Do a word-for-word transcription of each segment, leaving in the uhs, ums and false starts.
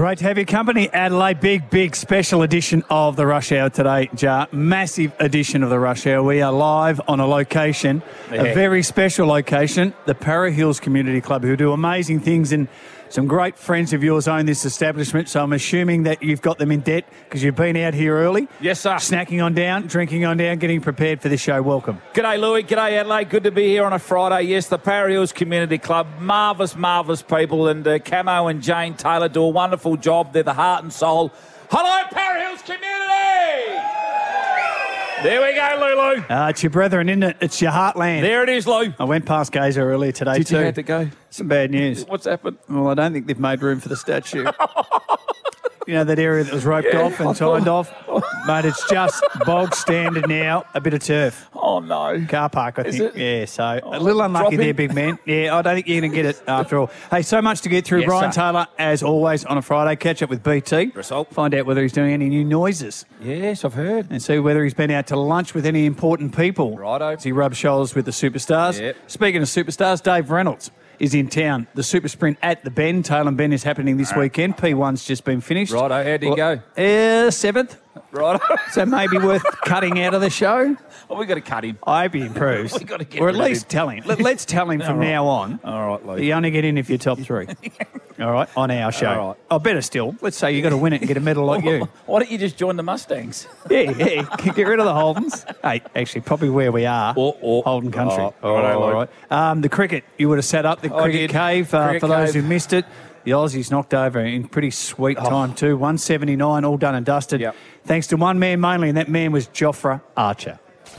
Great to have your company, Adelaide. Big, big special edition of the Rush Hour today, Jar. Massive edition of the Rush Hour. We are live on a location, yeah. a very special location, the Para Hills Community Club, who do amazing things, and some great friends of yours own this establishment, so I'm assuming that you've got them in debt because you've been out here early. Yes, sir. Snacking on down, drinking on down, getting prepared for this show. Welcome. G'day, Louis. G'day, Adelaide. Good to be here on a Friday. Yes, the Para Hills Community Club. Marvellous, marvellous people, and uh, Camo and Jane Taylor do a wonderful job. They're the heart and soul. Hello, Para Hills Community! There we go, Lulu. Uh, it's your brethren, isn't it? It's your heartland. There it is, Lou. I went past Gazer earlier today Did too. you have to go? Some bad news. What's happened? Well, I don't think they've made room for the statue. You know, that area that was roped Yeah, off and I tied thought- off? Mate, it's just bog standard now, a bit of turf. Oh, no. Car park, I Is think. it? Yeah, so Oh, a little unlucky drop there, in. big man. Yeah, I don't think you're going to get it after all. Hey, so much to get through. Yes, Brian sir. Taylor, as always, on a Friday. Catch up with B T. Result. Find out whether he's doing any new noises Yes, I've heard. and see whether he's been out to lunch with any important people. Righto. As he rubs shoulders with the superstars. Yep. Speaking of superstars, Dave Reynolds is in town. The Super Sprint at the Bend, Taylor Bend, is happening this weekend. P one's just been finished. Righto, how'd he go? Uh, seventh. Right. So maybe worth cutting out of the show. Well, we've got to cut him. I hope he improves. We gotta get or at rid of least him. tell him. Let, let's tell him from All right. now on. All right, Lou. You only get in if you're top three. All right, on our show. All right. Oh, better still. Let's say you got to win it and get a medal like you. Why don't you just join the Mustangs? Yeah, yeah. Get rid of the Holdens. Hey, actually, probably where we are. Or- or- Holden country. Oh, all right, all right. Um, the cricket. You would have set up the I cricket did. cave uh, Cricket for those cave. who missed it. The Aussies knocked over in pretty sweet time too. one seventy-nine, all done and dusted. Yep. Thanks to one man mainly, and that man was Jofra Archer.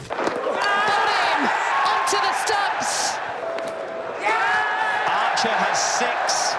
Onto the stumps. Archer has six.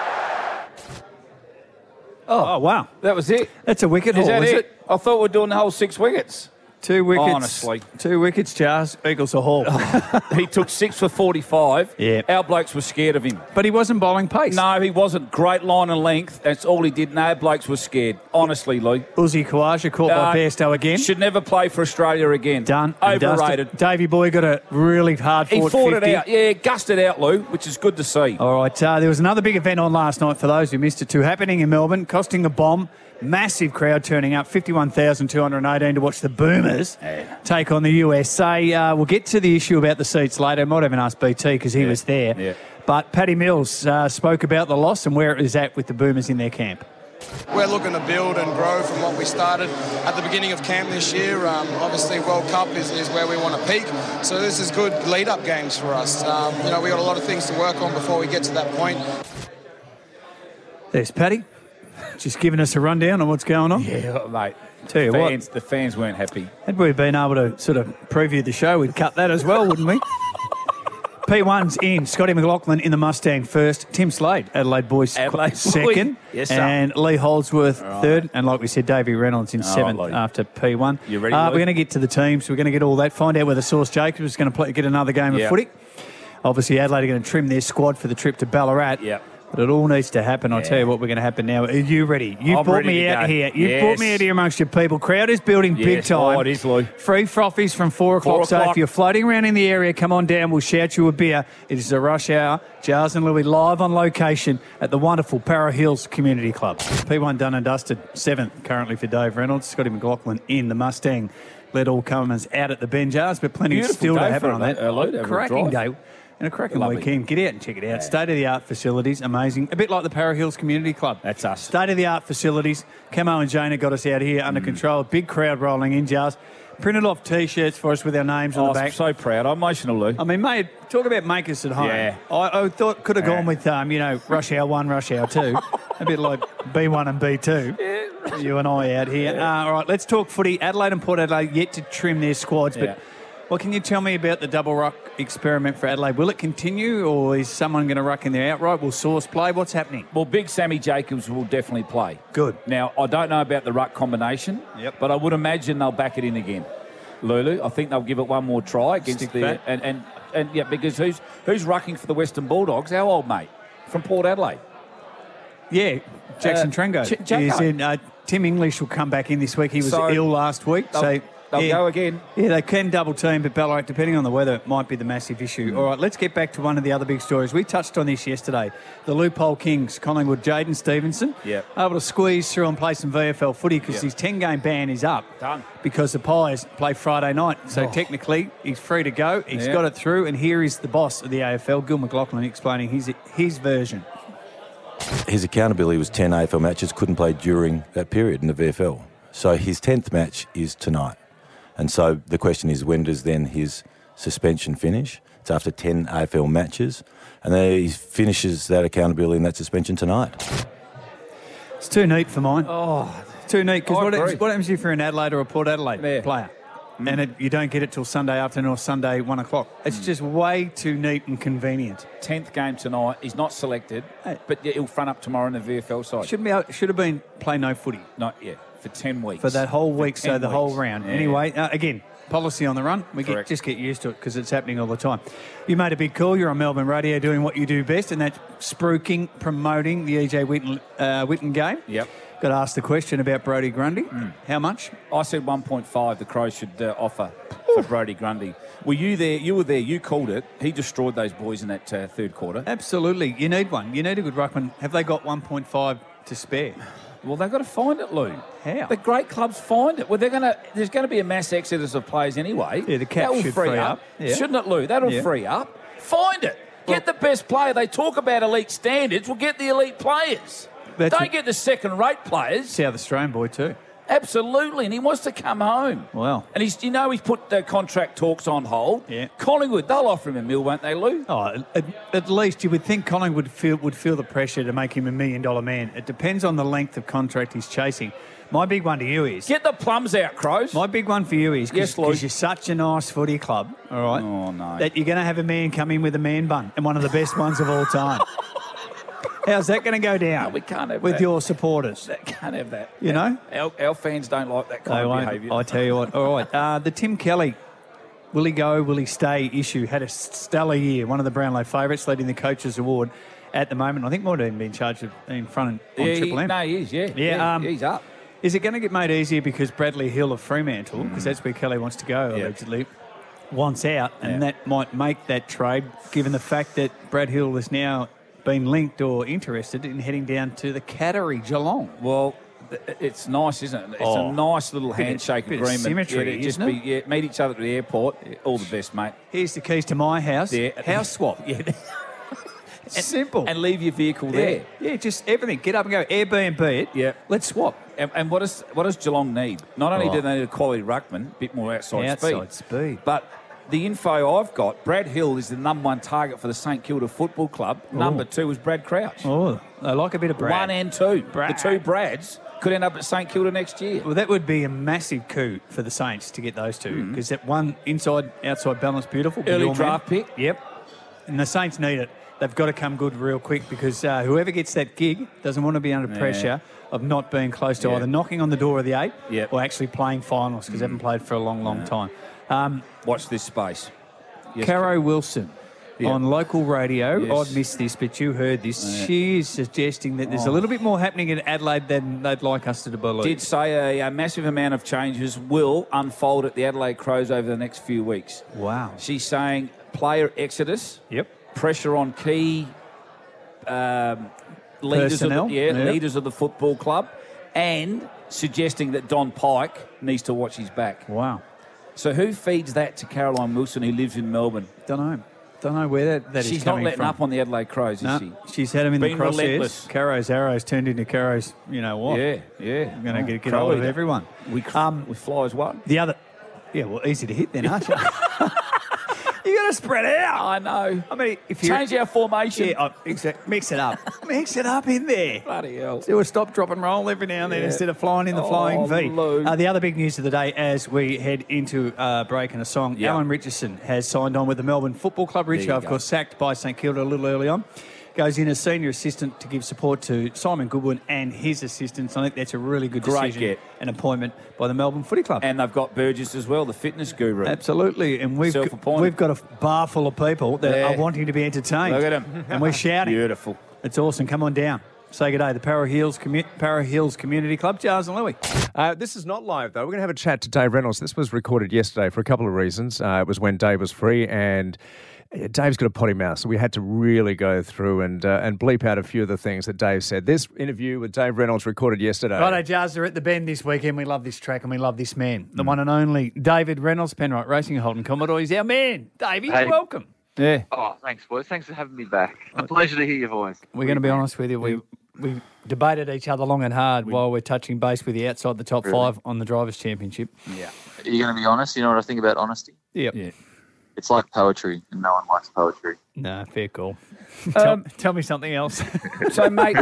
Oh, wow. That was it. That's a wicket Is haul, that is it? it? I thought we were doing the whole six wickets. Two wickets. Honestly. Two wickets, Charles. Eagles a haul. He took six for forty-five. Yeah. Our blokes were scared of him. But he wasn't bowling pace. No, he wasn't. Great line and length. That's all he did. No, our blokes were scared. Honestly, Lou. Uzi Khawaja caught by Uh, Bairstow again. Should never play for Australia again. Done. and Overrated. dusted. Davey Boy got a really hard He fought fought fifty. it out. Yeah, gussed it out, Lou, which is good to see. All right, uh, there was another big event on last night for those who missed it too, happening in Melbourne, costing a bomb. Massive crowd turning up, fifty-one thousand two hundred eighteen to watch the Boomers take on the U S A. Uh, we'll get to the issue about the seats later. I might even ask B T because he Yeah, was there. yeah. But Paddy Mills uh, spoke about the loss and where it is at with the Boomers in their camp. We're looking to build and grow from what we started at the beginning of camp this year. Um, obviously, World Cup is, is where we want to peak. So this is good lead-up games for us. Um, you know, we got a lot of things to work on before we get to that point. There's Paddy, just giving us a rundown on what's going on. Yeah, mate. Tell you what. fans, The fans weren't happy. Had we been able to sort of preview the show, we'd cut that as well, wouldn't we? P one's in. Scotty McLaughlin in the Mustang first. Tim Slade, Adelaide Boys, Adelaide Boys. second. Yes, sir. And Lee Holdsworth, third. And like we said, Davey Reynolds in All right, seventh Lee. after P one. You ready, Uh, Lee? we're going to get to the teams. We're going to get all that. Find out whether Sauce Jacobs is going to play, get another game Yeah. of footy. Obviously, Adelaide are going to trim their squad for the trip to Ballarat. Yeah. But it all needs to happen. I'll tell you what we're going to happen now. Are you ready? You've I'm brought ready me to out go. here. You've Yes. brought me out here amongst your people. Crowd is building big Yes. time. Oh, it is, Lou. Free frothies from four o'clock. Four So if o'clock. you're floating around in the area, come on down. We'll shout you a beer. It is the Rush Hour. Jars and Louis live on location at the wonderful Para Hills Community Club. P one done and dusted. Seventh currently for Dave Reynolds. Scotty McLaughlin in the Mustang. Let all comers out at the Ben Jars, but plenty Beautiful still to day happen for on a- that. a load over a Cracking drive. day. And a cracking Lovely. weekend. Get out and check it out. State-of-the-art facilities, amazing. A bit like the Para Hills Community Club. That's us. State-of-the-art facilities. Camo and Jane have got us out here under Mm. control. Big crowd rolling in, Jars. Printed off T-shirts for us with our names Oh, on the I'm back. so proud. I'm emotional, Lou. I mean, mate, talk about makers at home. Yeah. I, I thought could have gone Yeah. with, um, you know, Rush Hour one, Rush Hour two. A bit like B one and B two. Yeah. You and I out here. Uh, all right, let's talk footy. Adelaide and Port Adelaide yet to trim their squads, but Yeah. what can you tell me about the double ruck experiment for Adelaide? Will it continue, or is someone going to ruck in there outright? Will Sauce play? What's happening? Well, big Sammy Jacobs will definitely play. Good. Now, I don't know about the ruck combination, Yep. but I would imagine they'll back it in again. Lulu, I think they'll give it one more try against Stick the fat. and, and and yeah, because who's who's rucking for the Western Bulldogs? Our old mate from Port Adelaide. Yeah, Jackson Uh, Trengo. Ch- Jacko. Is in, uh, Tim English will come back in this week. He was So- ill last week, They'll, so They'll Yeah. go again. Yeah, they can double team, but Ballarat, depending on the weather, might be the massive issue. Mm. All right, let's get back to one of the other big stories. We touched on this yesterday. The Loophole Kings, Collingwood, Jaden Stevenson, Yep. able to squeeze through and play some V F L footy because Yep. his ten-game ban is up. Done. Because the Pies play Friday night. So Oh. technically, he's free to go. He's Yeah. got it through, and here is the boss of the A F L, Gil McLaughlin, explaining his his version. His accountability was ten A F L matches, couldn't play during that period in the V F L. So his tenth match is tonight. And so the question is, when does then his suspension finish? It's after ten A F L matches. And then he finishes that accountability and that suspension tonight. It's too neat for mine. Oh, Too neat, because I what, agree. happens- what happens if you're an Adelaide or a Port Adelaide Yeah. player and it, you don't get it till Sunday afternoon or Sunday one o'clock? It's just way too neat and convenient. tenth game tonight. He's not selected, Hey. but yeah, he'll front up tomorrow in the V F L side. Shouldn't be. out- Should have been play no footy Not yet. For ten weeks. for that whole For week, so ten the whole weeks. round. Yeah. Anyway, uh, again, policy on the run. We get, Correct. just get used to it because it's happening all the time. You made a big call. You're on Melbourne Radio doing what you do best, and that's spruiking, promoting the E J Whitten, uh, Whitten game. Yep. Got to ask the question about Brodie Grundy. How much? I said one point five the Crows should uh, offer for Brodie Grundy. Were you there? You were there. You called it. He destroyed those boys in that uh, third quarter. Absolutely. You need one. You need a good ruckman. Have they got one point five to spare? Well, they've got to find it, Lou. How? The great clubs find it. Well, they're going to. There's going to be a mass exodus of players anyway. Yeah, the cap that will should free free up, up. Yeah. shouldn't it, Lou? That'll Yeah. free up. Find it. Get the best player. They talk about elite standards. Well, get the elite players. That's Don't what- get the second-rate players. South Australian boy too. Absolutely, and he wants to come home. Wow. And he's, you know, he's put the contract talks on hold. Yeah. Collingwood, they'll offer him a mil, won't they, Lou? Oh, at, at least you would think Collingwood would feel would feel the pressure to make him a million dollar man. It depends on the length of contract he's chasing. My big one to you is Get the plums out, Crows. my big one for you is Yes, because Lloyd. you're such a nice footy club, all right? Oh, no. That you're going to have a man come in with a man bun and one of the best ones of all time. How's that going to go down? No, we can't have with that. your supporters. That can't have that. You know? Our, our fans don't like that kind They of won't. behaviour. I tell you what. All right. Uh, the Tim Kelly, will he go, will he stay issue had a stellar year. One of the Brownlow favourites, leading the Coaches Award at the moment. I think might have even been charged of in front on yeah, Triple he, M. no, he is, yeah. Yeah, um, he's up. Is it going to get made easier because Bradley Hill of Fremantle, because that's where Kelly wants to go, Yeah. allegedly, wants out, and Yeah. that might make that trade, given the fact that Brad Hill has now been linked or interested in heading down to the Cattery, Geelong. Well, th- it's nice, isn't it? It's Oh. a nice little Bit of- handshake bit of agreement. symmetry, yeah, to just isn't be, it? yeah, meet each other at the airport. All the best, mate. Here's the keys to my house. Yeah. House swap. Yeah. Simple. And leave your vehicle yeah. there. Yeah, just everything. Get up and go. Airbnb it. Yeah. Let's swap. And, and what does what does Geelong need? Not only Oh. do they need a quality ruckman, a bit more outside, Outside speed, speed. but the info I've got, Brad Hill is the number one target for the St Kilda Football Club. Number two is Brad Crouch. Oh, I like a bit of Brad. One and two. Brad. The two Brads could end up at St Kilda next year. Well, that would be a massive coup for the Saints to get those two, because that one inside outside balance, beautiful. with Mm-hmm. Early your draft man. pick. Yep. And the Saints need it. They've got to come good real quick, because uh, whoever gets that gig doesn't want to be under Yeah. pressure of not being close to Yeah. either knocking on the door of the eight Yep. or actually playing finals, because they haven't played for a long, long time. Um, Watch this space. Yes, Caro Wilson. Yeah. On local radio, Yes. I'd missed this, but you heard this. Yeah. She is suggesting that there's a Oh. little bit more happening in Adelaide than they'd like us to believe. did say a, a massive amount of changes will unfold at the Adelaide Crows over the next few weeks. Wow. She's saying player exodus, Yep. pressure on key um, leaders, of the, Personnel, yeah, yeah. leaders of the football club, and suggesting that Don Pike needs to watch his back. Wow. So who feeds that to Caroline Wilson, who lives in Melbourne? Don't know. Don't know where that, that is She's not coming letting from. up on the Adelaide Crows, is No, she? she's had him in Been the crosshairs. relentless. Caro's arrows turned into Caro's, you know what? Yeah, yeah. I'm going to Oh, get, get Crow hold of eater. everyone. We, Um, we fly as one. The other, yeah, well, easy to hit then, aren't you? You got to spread out. I know. I mean, if you Change our formation. yeah, oh, exact, mix it up, mix it up in there. Bloody hell. Do a stop, drop, and roll every now and then Yeah. instead of flying in the Oh, flying V. Lou. Uh, the other big news of the day, as we head into uh, break and a song, Yeah. Alan Richardson has signed on with the Melbourne Football Club. you Richo, of go. course, sacked by St Kilda a little early on. Goes in as senior assistant to give support to Simon Goodwin and his assistants. I think that's a really good Great decision get. and appointment by the Melbourne Footy Club. And they've got Burgess as well, the fitness guru. Absolutely, and we've Self-appointed. we've got a bar full of people that Yeah. are wanting to be entertained. Look at 'em. and we're shouting. Beautiful. It's awesome. Come on down. say good day. The Para Hills, Commu- Para Hills Community Club. Charles and Louis. Uh, this is not live, though. We're going to have a chat to Dave Reynolds. This was recorded yesterday for a couple of reasons. Uh, it was when Dave was free, and Dave's got a potty mouth, so we had to really go through and uh, and bleep out a few of the things that Dave said. This interview with Dave Reynolds recorded yesterday. Righto, Jars, are at the Bend this weekend. We love this track and we love this man. The mm. one and only David Reynolds, Penrite Racing, Holden Commodore. He's our man. Davey, hey. Welcome. Yeah. Oh, thanks, boys. Thanks for having me back. A pleasure to hear your voice. We're going to be honest with you. We we debated each other long and hard we, while we're touching base with you outside the top really? five on the Drivers' Championship. Yeah. Are you going to be honest? You know what I think about honesty? Yep. Yeah. It's like poetry, and no one likes poetry. No, fair call. tell, um, tell me something else. So, mate,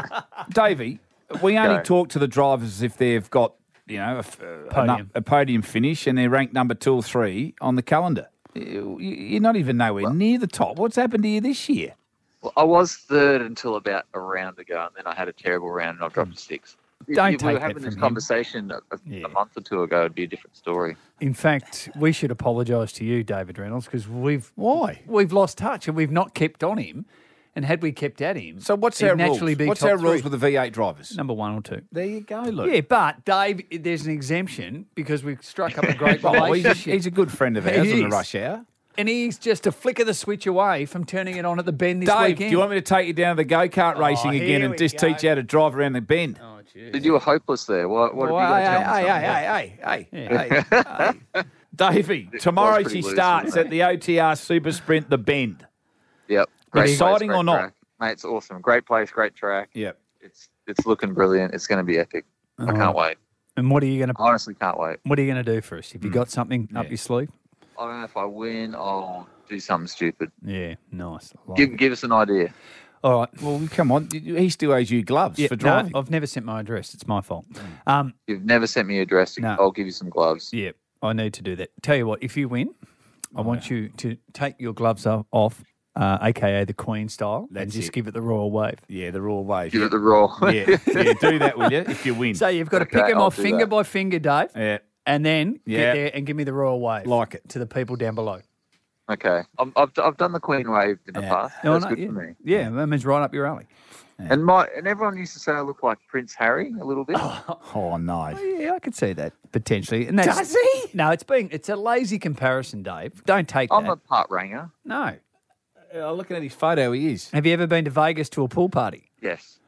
Davey, we only Go. talk to the drivers if they've got, you know, a, podium. a, a podium finish and they're ranked number two or three on the calendar. You're not even nowhere well, near the top. What's happened to you this year? Well, I was third until about a round ago, and then I had a terrible round and I dropped to sixth. Don't if take we were having that this from conversation a, a, yeah. a month or two ago, it'd be a different story. In fact, we should apologise to you, David Reynolds, because we've why we've lost touch and we've not kept on him. And had we kept at him, so what's our naturally rules? Be what's our three. rules with the V eight drivers? Number one or two. There you go, Luke. Yeah, but Dave, there's an exemption because we've struck up a great relationship. Oh, he's, a, he's a good friend of ours on the rush hour. And he's just a flick of the switch away from turning it on at the Bend this Dave, weekend. do you want me to take you down to the go-kart racing oh, again and just go. teach you how to drive around the Bend? Oh, jeez. Did you were hopeless there? What, what well, have you hey, got hey, hey, hey, hey, hey, hey, hey. Davey, tomorrow she loose, starts at the O T R Super Sprint, the Bend. Yep. Great Exciting place, or not? Track. Mate, it's awesome. Great place, great track. Yep. It's it's looking brilliant. It's going to be epic. Oh. I can't wait. And what are you going to... I honestly can't wait. What are you going to do for us? Have you mm. got something yeah. up your sleeve? I don't know if I win, I'll do something stupid. Yeah, nice. Like give, give us an idea. All right. Well, come on. He still owes you gloves yeah, for driving. No, I've never sent my address. It's my fault. Um, You've never sent me your address. No. I'll give you some gloves. Yeah, I need to do that. Tell you what, if you win, I oh, want yeah. you to take your gloves off, uh, a k a the Queen style, That's and just it. give it the royal wave. Yeah, the royal wave. Give yeah. it the royal. yeah, yeah, do that, will you, if you win. So you've got okay, to pick them I'll off finger that. by finger, Dave. Yeah. And then yeah. get there and give me the royal wave. Like it. To the people down below. Okay. I've, I've, I've done the Queen wave in the yeah. past. No, That's no, good yeah. for me. Yeah, that means right up your alley. Yeah. And my and everyone used to say I look like Prince Harry a little bit. Oh, oh no. Oh, yeah, I could see that potentially. And that's, Does he? No, it's being it's a lazy comparison, Dave. Don't take I'm that. I'm a part ranger. No. Uh, looking at his photo, he is. Have you ever been to Vegas to a pool party? Yes.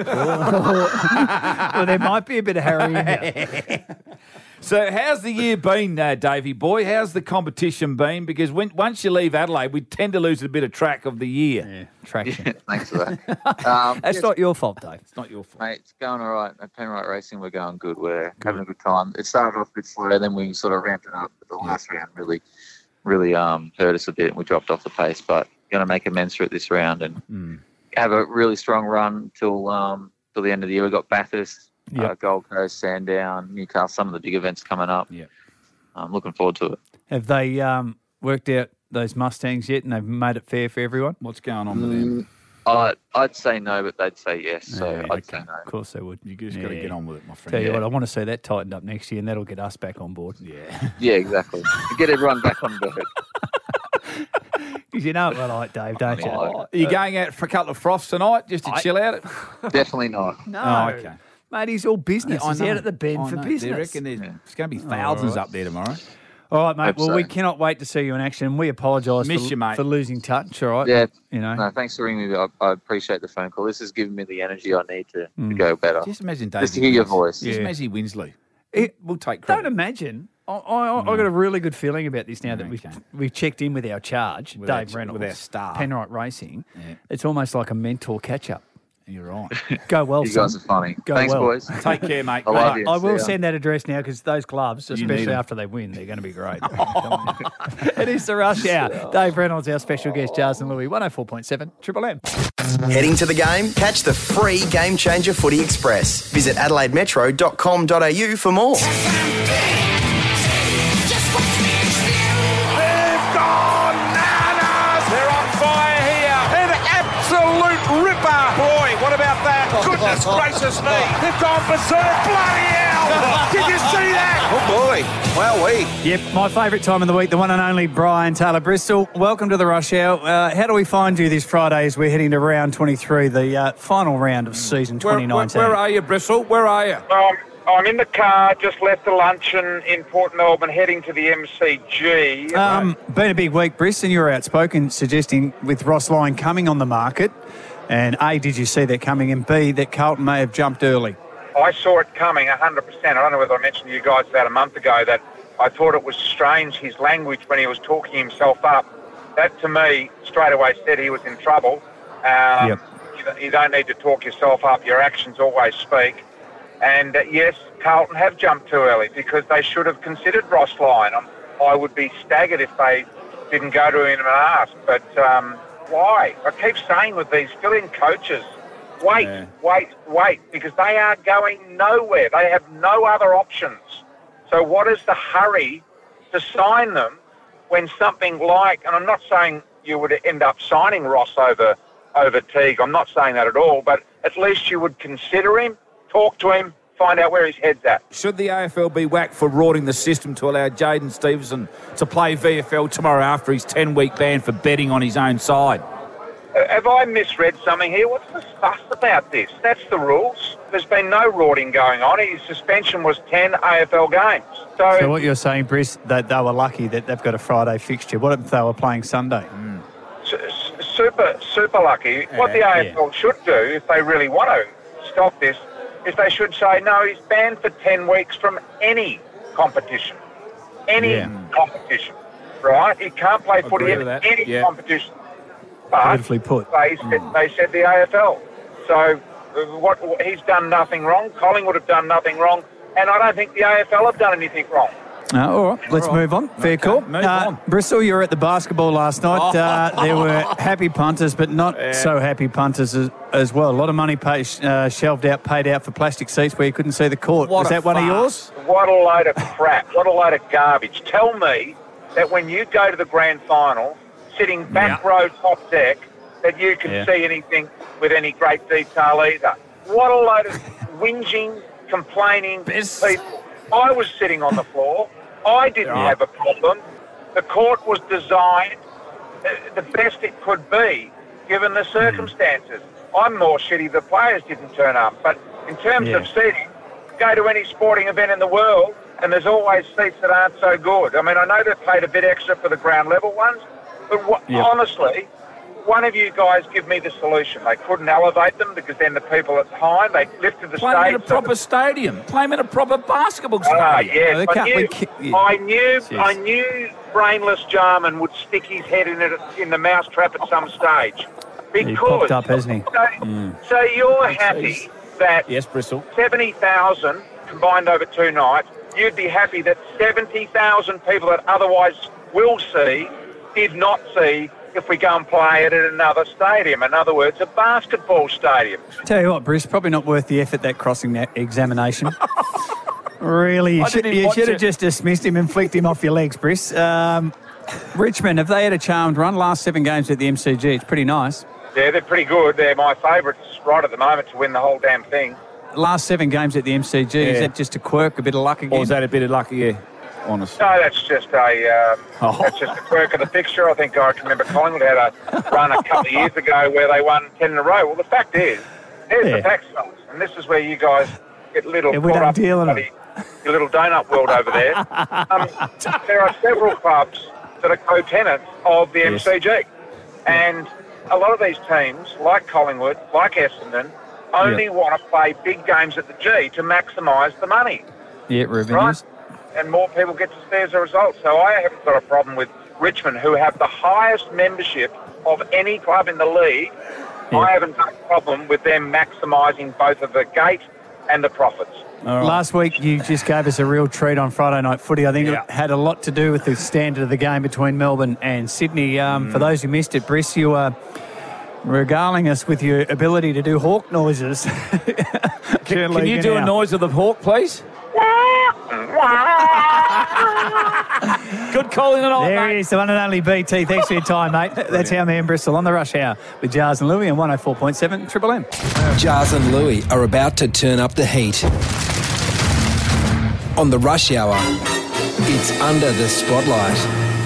Well, there might be a bit of Harry in there. So how's the year been, uh, Davey boy? How's the competition been? Because when once you leave Adelaide, we tend to lose a bit of track of the year. Yeah, traction. Yeah, thanks for that. Um, That's yes, not your fault, Dave. It's not your fault. Mate, it's going all right. At Penrite Racing, we're going good. We're good. having a good time. It started off a bit slow, then we sort of ramped it up. But the last yeah. round really, really um, hurt us a bit, and we dropped off the pace. But going to make amends for it this round and mm. have a really strong run till um, till the end of the year. We've got Bathurst. Yep. Uh, Gold Coast, Sandown, Newcastle, some of the big events coming up. Yeah, I'm looking forward to it. Have they um, worked out those Mustangs yet and they've made it fair for everyone? What's going on with them? Uh, I'd say no, but they'd say yes, so yeah, I'd okay. say no. Of course they would. You just yeah. got to get on with it, my friend. Tell you yeah. what, I want to see that tightened up next year and that'll get us back on board. Yeah, yeah, exactly. Get everyone back on board. Because you know what I like, Dave, don't you? Oh, are you going out for a couple of froths tonight just to I, chill out? Definitely not. No. Oh, okay. Mate, he's all business. Yeah, he's out at the Bend I for know. business. They reckon there's, yeah. there's going to be thousands oh, right. up there tomorrow. All right, mate. Hope well, so. we cannot wait to see you in action. We apologise for, you, mate. for losing touch, all right? Yeah. You know. No, thanks for ringing me. I, I appreciate the phone call. This has given me the energy I need to, mm. to go better. Just imagine Dave. Just to hear your voice. Just yeah. imagine Winslow. It, we'll take credit. Don't imagine. I, I, I got a really good feeling about this now that okay. we've, we've checked in with our charge, with Dave our, Reynolds, with our star. Penrite Racing. Yeah. It's almost like a mentor catch-up. You're right. Go well, You son. guys are funny. Go Thanks, well. boys. Take care, mate. I love you. I will See ya. send that address now because those gloves, especially after they win, they're going to be great. It is the Rush Hour. Dave Reynolds, our special guest, Jars and Louis, one oh four point seven Triple M. Heading to the game? Catch the free Game Changer Footy Express. Visit adelaide metro dot com dot a u for more. What about that? Goodness Goodness gracious me! They've gone berserk! Bloody hell! Did you see that? Oh boy, wowee. Yep, my favourite time of the week, the one and only Brian Taylor Bristol. Welcome to the Rush Hour. Uh, how do we find you this Friday as we're heading to round twenty-three, the uh, final round of season twenty nineteen? Where, where, where are you, Bristol? Where are you? Um, I'm in the car, just left the luncheon in Port Melbourne, heading to the M C G. Um, been a big week, Briss, and you were outspoken suggesting with Ross Lyon coming on the market, and A, did you see that coming, and B, that Carlton may have jumped early? I saw it coming one hundred percent. I don't know whether I mentioned to you guys about a month ago that I thought it was strange, his language when he was talking himself up. That, to me, straight away said he was in trouble. Um, yep. you, you don't need to talk yourself up. Your actions always speak. And, uh, yes, Carlton have jumped too early because they should have considered Ross Lyon. I'm, I would be staggered if they didn't go to him and ask. But um, why? I keep saying with these fill-in coaches, wait, yeah. wait, wait, because they are going nowhere. They have no other options. So what is the hurry to sign them when something like, and I'm not saying you would end up signing Ross over over Teague, I'm not saying that at all, but at least you would consider him, talk to him, find out where his head's at. Should the A F L be whacked for rorting the system to allow Jaden Stevenson to play V F L tomorrow after his ten-week ban for betting on his own side? Have I misread something here? What's the fuss about this? That's the rules. There's been no rorting going on. His suspension was ten A F L games. So, so what you're saying, Briss, that they were lucky that they've got a Friday fixture. What if they were playing Sunday? Mm. Su- super, super lucky. Yeah, what the A F L yeah. should do, if they really want to stop this, is they should say, no, he's banned for ten weeks from any competition. Any yeah. competition, right? He can't play footy in any yeah. competition. But put. They, said, mm. they said the A F L. So what he's done nothing wrong. Collingwood have done nothing wrong. And I don't think the A F L have done anything wrong. Uh, all right, let's all right. move on. Fair okay. call. Move uh, on. Bristol, you were at the basketball last night. Oh. Uh, there were happy punters, but not yeah. so happy punters as, as well. A lot of money paid, uh, shelved out, paid out for plastic seats where you couldn't see the court. What Was that one of yours? What a load of crap. What a load of garbage. Tell me that when you go to the grand final, sitting back yeah. row top deck, that you can yeah. see anything with any great detail either. What a load of whinging, complaining Best. people. I was sitting on the floor. I didn't yeah. have a problem. The court was designed the best it could be, given the circumstances. Mm. I'm more shitty the players didn't turn up. But in terms yeah. of seating, go to any sporting event in the world, and there's always seats that aren't so good. I mean, I know they've paid a bit extra for the ground level ones, but wh- yep. honestly, one of you guys give me the solution. They couldn't elevate them because then the people at behind, they lifted the Play stage. Play them in a proper the... stadium. Play them in a proper basketball stadium. Ah, yes. No, I, knew, yeah. I knew, yes. I knew brainless Jarman would stick his head in it in the mousetrap at some stage. Because, he popped up, hasn't he? So, mm. so you're happy that yes, Bristol. seventy thousand combined over two nights, you'd be happy that seventy thousand people that otherwise will see did not see if we go and play it at another stadium. In other words, a basketball stadium. Tell you what, Bruce, probably not worth the effort, that crossing that examination. Really, you should, you should have just dismissed him and flicked him off your legs, Bruce. Um, Richmond, have they had a charmed run? Last seven games at the M C G, it's pretty nice. Yeah, they're pretty good. They're my favourites right at the moment to win the whole damn thing. Last seven games at the M C G, yeah. is that just a quirk, a bit of luck again? Or is that a bit of luck again? Honestly. No, that's just a um, oh. that's just a quirk of the fixture. I think I can remember Collingwood had a run a couple of years ago where they won ten in a row. Well, the fact is, here's yeah. the facts, fellas, and this is where you guys get a little yeah, caught up in your little donut world over there. Um, there are several clubs that are co-tenants of the yes. M C G, and a lot of these teams, like Collingwood, like Essendon, only yeah. want to play big games at the G to maximise the money. Yeah, revenues. Right? And more people get to see as a result. So I haven't got a problem with Richmond, who have the highest membership of any club in the league. Yeah. I haven't got a problem with them maximising both of the gate and the profits. Right. Last week, you just gave us a real treat on Friday Night Footy. I think yeah. it had a lot to do with the standard of the game between Melbourne and Sydney. Um, mm. For those who missed it, Briss, you are regaling us with your ability to do hawk noises. can, can you do a noise of the hawk, please? Good calling tonight, There mate. he is, the one and only B T. Thanks for your time, mate. That's our man Bristol on the Rush Hour with Jars and Louie and one oh four point seven Triple M. Jars and Louie are about to turn up the heat. On the Rush Hour, it's Under the Spotlight.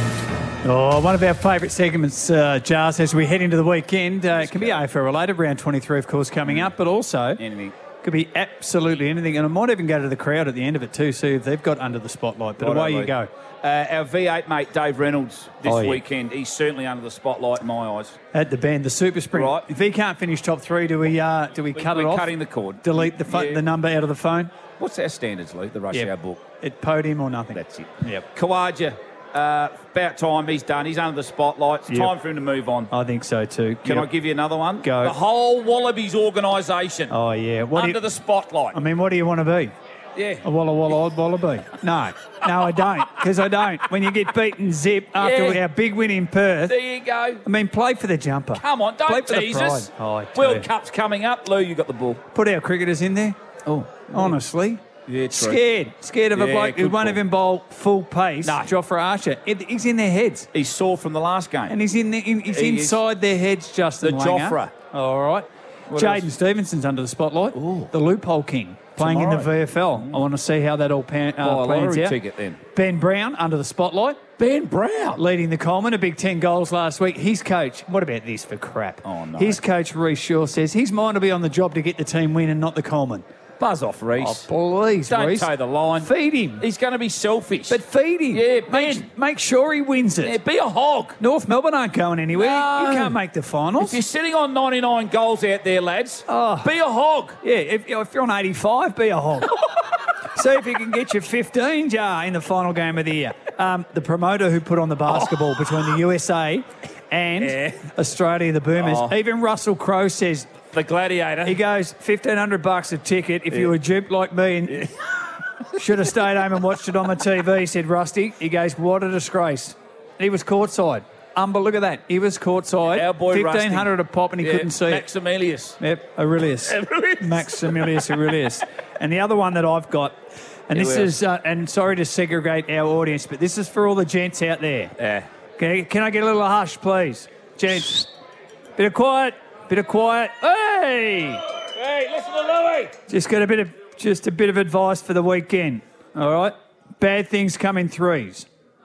Oh, one of our favourite segments, uh, Jars, as we head into the weekend. Uh, it can be A F L related, round twenty-three, of course, coming up, but also Anything. could be absolutely anything. And I might even go to the crowd at the end of it too, see if they've got Under the Spotlight. But Righto, away you Lee. go. Uh, our V eight mate, Dave Reynolds, this Oh, yeah. weekend, he's certainly under the spotlight in my eyes. At the band, the Super Sprint. Right. If he can't finish top three, do we uh, do we, We- cut we're it off? cutting the cord. Delete the pho- Yeah. the number out of the phone? What's our standards, Lee, the Rush Yeah. Hour book? It podium or nothing. That's it. Yep. Kawaja, uh, about time he's done. He's under the spotlight. It's Yep. time for him to move on. I think so too. Can Yep. I give you another one? Go. The whole Wallabies organisation Oh, yeah. What do under you, the spotlight. I mean, what do you want to be? yeah. A Walla Walla Odd Wallaby? No. No, I don't. Because I don't. When you get beaten zip after Yeah. our big win in Perth, There you go. I mean, play for the jumper. Come on, Play don't for the tease pride. us. Oh, I tell World you. Cup's coming up. Lou, you got the ball. Put our cricketers in there. Oh, honestly. Yeah, true. Scared. Scared of a Yeah, bloke who good won't call. even bowl full pace. No. Jofra Archer. It- He's in their heads. He's sore from the last game. And he's in the, in, he's He is. inside their heads, Justin The Langer. Jofra. All right. What Jaden else? Stevenson's under the spotlight. The loophole king. Playing in the Tomorrow. V F L. I want to see how that all pan, uh, Buy a plans lottery out. ticket then. Ben Brown under the spotlight. Ben Brown. Leading the Coleman, a big ten goals last week. His coach, what about this for crap? Oh, no. His coach, Reece Shaw, says his mind will be on the job to get the team win and not the Coleman. Buzz off, Reece. Oh, please, Don't Reece. toe the line. Feed him. He's going to be selfish. But feed him. Yeah, make, Ben. make sure he wins it. Yeah, be a hog. North Melbourne aren't going anywhere. No. You can't make the finals. If you're sitting on ninety-nine goals out there, lads, Oh. be a hog. Yeah, if, if you're on eighty-five, be a hog. See if you can get your fifteen jar in the final game of the year. Um, the promoter who put on the basketball between the U S A and Yeah. Australia, the Boomers. Oh. Even Russell Crowe says, The gladiator. he goes, fifteen hundred bucks a ticket if you were duped like me and should have stayed home and watched it on the T V, said Rusty. He goes, what a disgrace. He was courtside. Umber, look at that. He was courtside. Our boy fifteen hundred Rusty. a pop and he Yeah, couldn't see it. Max Emilius. Yep, Aurelius. Aurelius. Maximilius Aurelius. And the other one that I've got, and Who this else? is, uh, and sorry to segregate our audience, but this is for all the gents out there. Yeah. Okay, can I get a little hush, please? Gents, bit of quiet, bit of quiet. Hey! Hey, listen to Louie. Just got a bit of, just a bit of advice for the weekend, all right? Bad things come in threes.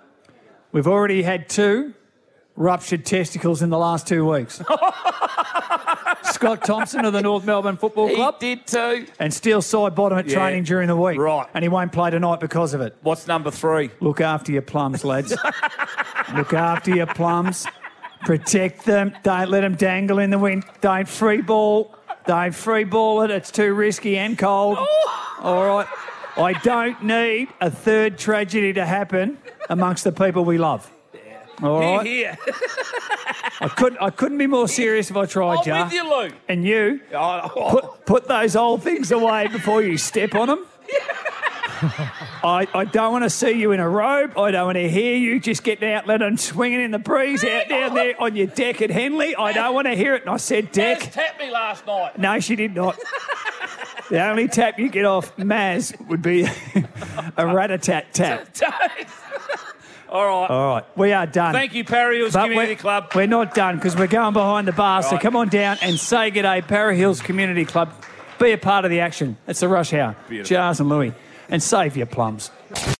We've already had two ruptured testicles in the last two weeks. Scott Thompson of the North Melbourne Football He Club. did too. And Steele side bottom at Yeah. training during the week. Right. And he won't play tonight because of it. What's number three? Look after your plums, lads. Look after your plums. Protect them. Don't let them dangle in the wind. Don't free ball. Don't free ball it. It's too risky and cold. All right. I don't need a third tragedy to happen amongst the people we love. All Here, right. here. I couldn't. I couldn't be more serious if I tried, I'm Jar. with you, Lou. And you. Oh, oh. Put, put those old things away before you step on them. I, I don't want to see you in a robe. I don't want to hear you just getting out, let them swinging in the breeze out down there on your deck at Henley. I don't want to hear it. And I said Maz deck. tapped me last night. No, she did not. The only tap you get off Maz would be a rat-a-tat tap. All right. All right, we are done. Thank you, Parry Hills But Community we're, Club. we're not done because we're going behind the bar. So Right. come on down and say good day, Parry Hills Community Club. Be a part of the action. It's the Rush Hour. Beautiful. Jars and Louie. And save your plums.